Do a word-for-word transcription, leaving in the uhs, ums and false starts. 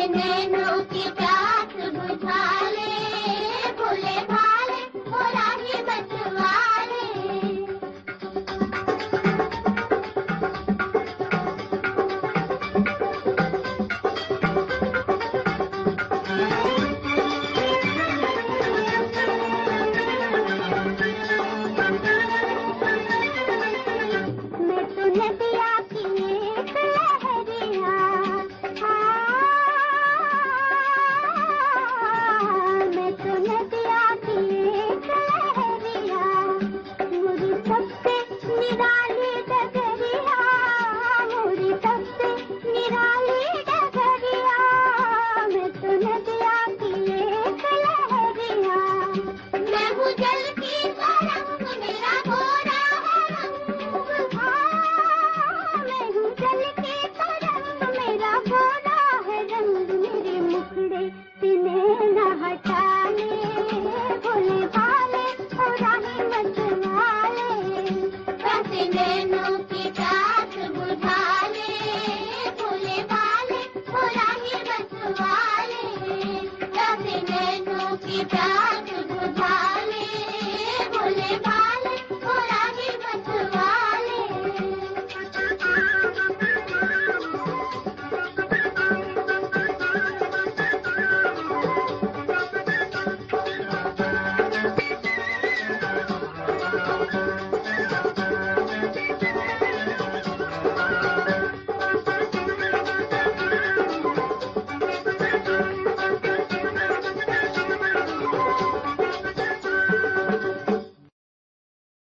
नैनों की प्यास बुझा ले, भोले भाले वो राही बचवा ले। मैं तो नदिया की एक लहरिया, मैं तो नदिया की एक लहरिया, मुझे सबसे निराली डगरिया, मुझे सबसे निराली डगरिया। मैं तो नदिया की एक लहरिया, मैं हूँ जल की तरंग, मेरा गोरा है रंग। हाँ, मैं हूँ जल की तरंग, मेरा गोरा है रंग। मेरे मुखड़े सिने न हटा ले, भोले भाले ओ राही बचवा ले। प्यासे नैनों की प्यास बुझा ले, भोले भाले ओ राही बचवा ले। प्यासे नैनों की प्यास